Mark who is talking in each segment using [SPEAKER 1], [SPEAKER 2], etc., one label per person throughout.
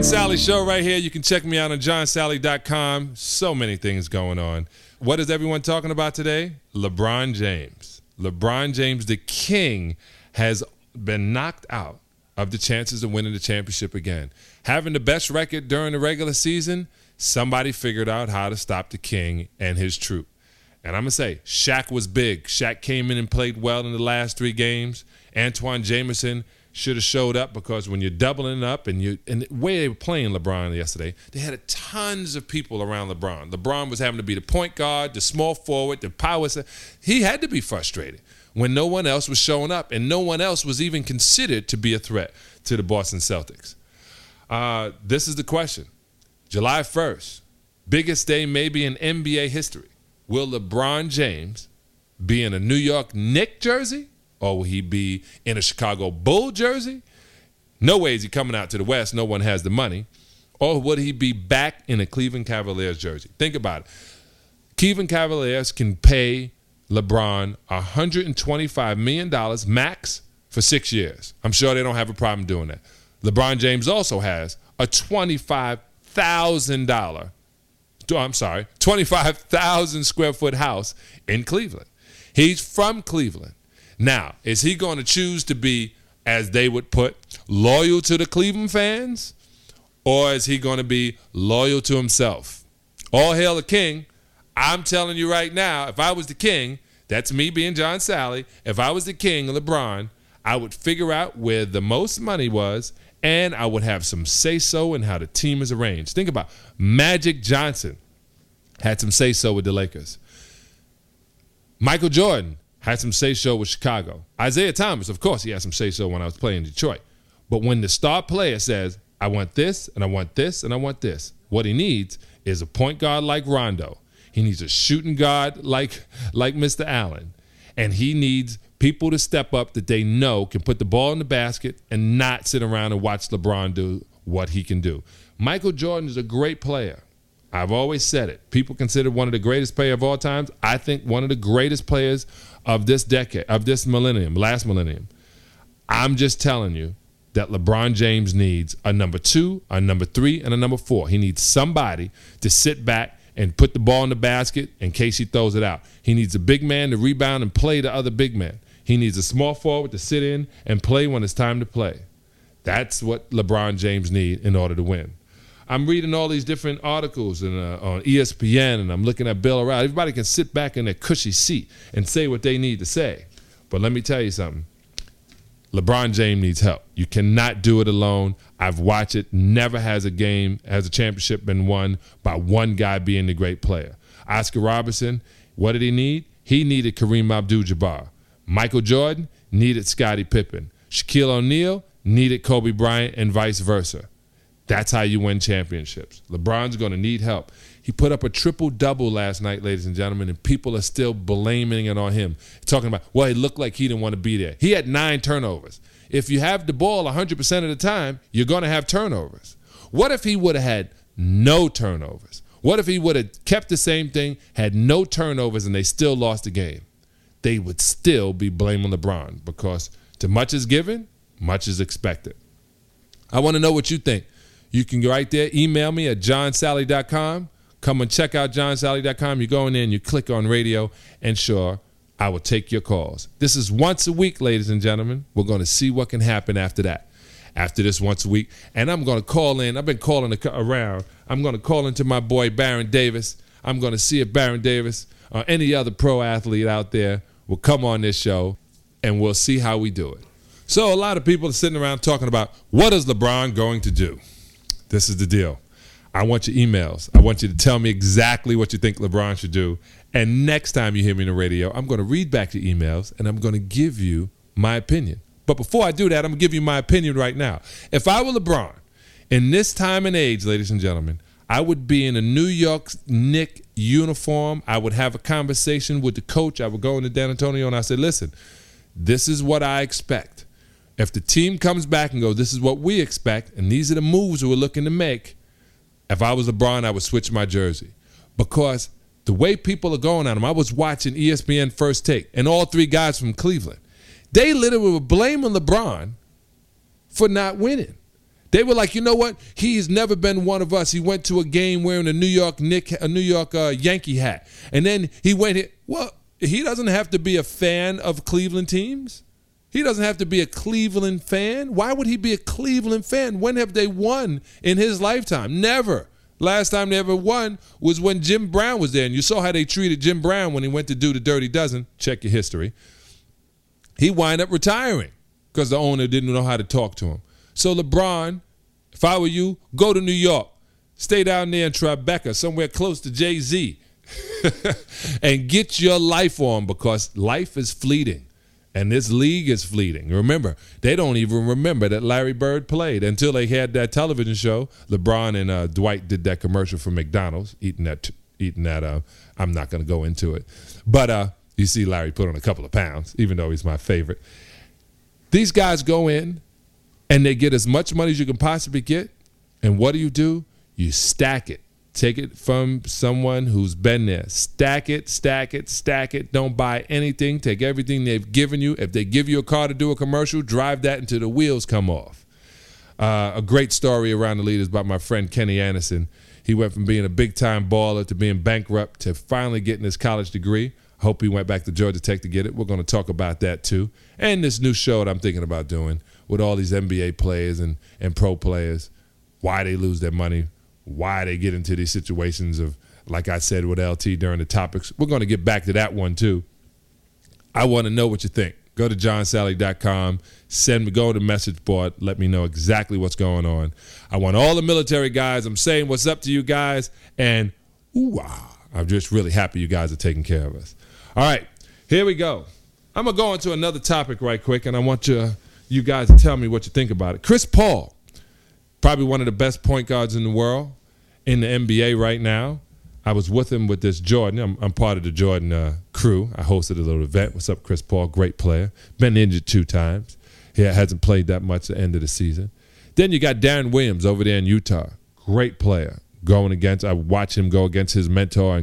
[SPEAKER 1] Sally Show right here. You can check me out on johnsally.com. So many things going on. What is everyone talking about today? LeBron James. LeBron James, the king, has been knocked out of the chances of winning the championship again. Having the best record during the regular season, somebody figured out how to stop the king and his troop. And I'm going to say, Shaq was big. Shaq came in and played well in the last 3 games. Antoine Jameson should have showed up, because when you're doubling up and the way they were playing LeBron yesterday, they had tons of people around LeBron. LeBron was having to be the point guard, the small forward, the power. He had to be frustrated when no one else was showing up, and no one else was even considered to be a threat to the Boston Celtics. This is the question. July 1st, biggest day maybe in NBA history. Will LeBron James be in a New York Knicks jersey? Or will he be in a Chicago Bull jersey? No way is he coming out to the West. No one has the money. Or would he be back in a Cleveland Cavaliers jersey? Think about it. Cleveland Cavaliers can pay LeBron $125 million max for 6 years. I'm sure they don't have a problem doing that. LeBron James also has a $25,000 square foot house in Cleveland. He's from Cleveland. Now, is he going to choose to be, as they would put, loyal to the Cleveland fans? Or is he going to be loyal to himself? All hail the king. I'm telling you right now, if I was the king, that's me being John Sally, if I was the king, LeBron, I would figure out where the most money was, and I would have some say-so in how the team is arranged. Think about Magic Johnson had some say-so with the Lakers. Michael Jordan had some say-so with Chicago. Isaiah Thomas, of course, he had some say-so when I was playing in Detroit. But when the star player says, I want this, and I want this, and I want this, what he needs is a point guard like Rondo. He needs a shooting guard like Mr. Allen. And he needs people to step up that they know can put the ball in the basket and not sit around and watch LeBron do what he can do. Michael Jordan is a great player. I've always said it. People consider one of the greatest players of all times. I think one of the greatest players of this decade, of this millennium, last millennium. I'm just telling you that LeBron James needs a number 2, a number 3, and a number 4. He needs somebody to sit back and put the ball in the basket in case he throws it out. He needs a big man to rebound and play the other big man. He needs a small forward to sit in and play when it's time to play. That's what LeBron James needs in order to win. I'm reading all these different articles on ESPN, and I'm looking at Bill O'Reilly. Everybody can sit back in their cushy seat and say what they need to say. But let me tell you something. LeBron James needs help. You cannot do it alone. I've watched it. Never has a championship been won by one guy being the great player. Oscar Robertson, what did he need? He needed Kareem Abdul-Jabbar. Michael Jordan needed Scottie Pippen. Shaquille O'Neal needed Kobe Bryant, and vice versa. That's how you win championships. LeBron's going to need help. He put up a triple-double last night, ladies and gentlemen, and people are still blaming it on him. Talking about, well, it looked like he didn't want to be there. He had 9 turnovers. If you have the ball 100% of the time, you're going to have turnovers. What if he would have had no turnovers? What if he would have kept the same thing, had no turnovers, and they still lost the game? They would still be blaming LeBron, because to much is given, much is expected. I want to know what you think. You can go right there, email me at johnsally.com. Come and check out johnsally.com. You go in there and you click on radio, and sure, I will take your calls. This is once a week, ladies and gentlemen. We're going to see what can happen after that. After this once a week. And I'm going to call in. I've been calling around. I'm going to call into my boy Baron Davis. I'm going to see if Baron Davis or any other pro athlete out there will come on this show, and we'll see how we do it. So a lot of people are sitting around talking about, what is LeBron going to do? This is the deal. I want your emails. I want you to tell me exactly what you think LeBron should do. And next time you hear me on the radio, I'm going to read back your emails, and I'm going to give you my opinion. But before I do that, I'm going to give you my opinion right now. If I were LeBron, in this time and age, ladies and gentlemen, I would be in a New York Knicks uniform. I would have a conversation with the coach. I would go into Dan Antonio, and I said, listen, this is what I expect. If the team comes back and goes, this is what we expect, and these are the moves we're looking to make, if I was LeBron, I would switch my jersey. Because the way people are going on him, I was watching ESPN First Take, and all 3 guys from Cleveland, they literally were blaming LeBron for not winning. They were like, you know what? He's never been one of us. He went to a game wearing a New York Yankee hat. And then he went here. Well, he doesn't have to be a fan of Cleveland teams. He doesn't have to be a Cleveland fan. Why would he be a Cleveland fan? When have they won in his lifetime? Never. Last time they ever won was when Jim Brown was there. And you saw how they treated Jim Brown when he went to do the Dirty Dozen. Check your history. He wound up retiring because the owner didn't know how to talk to him. So LeBron, if I were you, go to New York. Stay down there in Tribeca, somewhere close to Jay-Z. And get your life on, because life is fleeting. And this league is fleeting. Remember, they don't even remember that Larry Bird played until they had that television show. LeBron and Dwight did that commercial for McDonald's, eating that. I'm not going to go into it. But you see Larry put on a couple of pounds, even though he's my favorite. These guys go in, and they get as much money as you can possibly get. And what do? You stack it. Take it from someone who's been there. Stack it, stack it, stack it. Don't buy anything. Take everything they've given you. If they give you a car to do a commercial, drive that until the wheels come off. A great story around the league is about my friend Kenny Anderson. He went from being a big-time baller to being bankrupt to finally getting his college degree. I hope he went back to Georgia Tech to get it. We're going to talk about that too. And this new show that I'm thinking about doing with all these NBA players and pro players, why they lose their money, why they get into these situations of, like I said with LT during the topics. We're going to get back to that one too. I want to know what you think. Go to johnsally.com, go to the message board, let me know exactly what's going on. I want all the military guys. I'm saying what's up to you guys, and I'm just really happy you guys are taking care of us. All right, here we go. I'm going to go into another topic right quick, and I want you guys to tell me what you think about it. Chris Paul, probably one of the best point guards in the world in the NBA right now. I was with him with this Jordan. I'm part of the Jordan crew. I hosted a little event. What's up, Chris Paul? Great player. Been injured 2 times. He hasn't played that much at the end of the season. Then you got Darren Williams over there in Utah. Great player. I watched him go against his mentor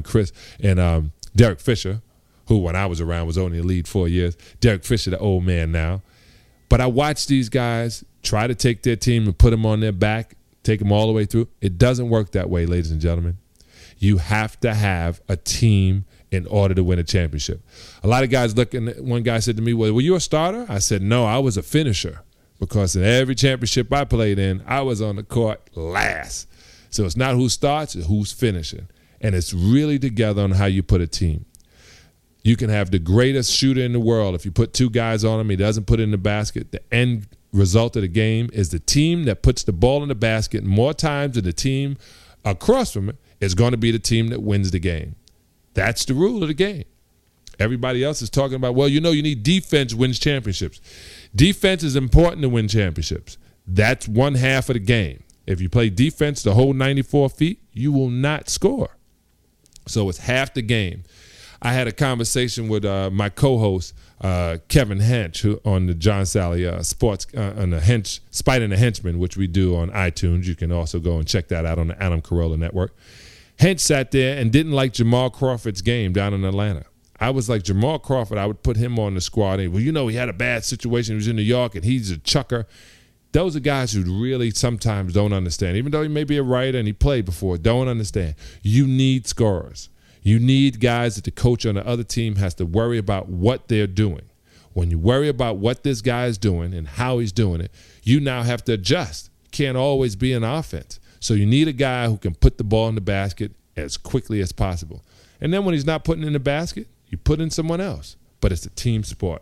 [SPEAKER 1] and Derek Fisher, who when I was around was only in the league 4 years. Derek Fisher, the old man now. But I watched these guys try to take their team and put them on their back, take them all the way through. It doesn't work that way, ladies and gentlemen. You have to have a team in order to win a championship. A lot of guys one guy said to me, well, were you a starter? I said, no, I was a finisher, because in every championship I played in, I was on the court last. So it's not who starts, it's who's finishing. And it's really together on how you put a team. You can have the greatest shooter in the world. If you put 2 guys on him, he doesn't put it in the basket. The end result of the game is the team that puts the ball in the basket more times than the team across from it is going to be the team that wins the game. That's the rule of the game. Everybody else is talking about, well, you need defense wins championships. Defense is important to win championships. That's one half of the game. If you play defense the whole 94 feet, you will not score. So it's half the game. I had a conversation with my co-host, Kevin Hench, who on the John Sally Sports, on the Spider and the Henchman, which we do on iTunes. You can also go and check that out on the Adam Carolla Network. Hench sat there and didn't like Jamal Crawford's game down in Atlanta. I was like, Jamal Crawford, I would put him on the squad. And, he had a bad situation. He was in New York, and he's a chucker. Those are guys who really sometimes don't understand. Even though he may be a writer and he played before, don't understand. You need scorers. You need guys that the coach on the other team has to worry about what they're doing. When you worry about what this guy is doing and how he's doing it, you now have to adjust. You can't always be an offense. So you need a guy who can put the ball in the basket as quickly as possible. And then when he's not putting it in the basket, you put in someone else. But it's a team sport.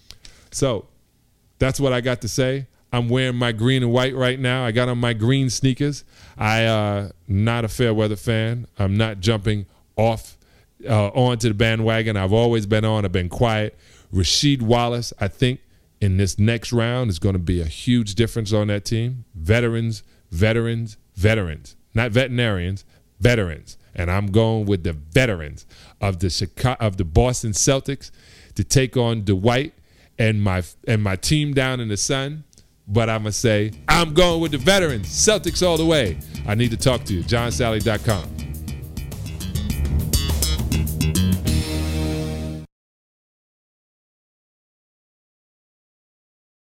[SPEAKER 1] So that's what I got to say. I'm wearing my green and white right now. I got on my green sneakers. I'm not a fair weather fan. I'm not jumping off onto the bandwagon. I've always been on. I've been quiet. Rasheed Wallace, I think, in this next round is going to be a huge difference on that team. Veterans. Not veterinarians, veterans. And I'm going with the veterans of the Boston Celtics to take on Dwight and my team down in the sun. But I'm going to say I'm going with the veterans. Celtics all the way. I need to talk to you. johnsally.com.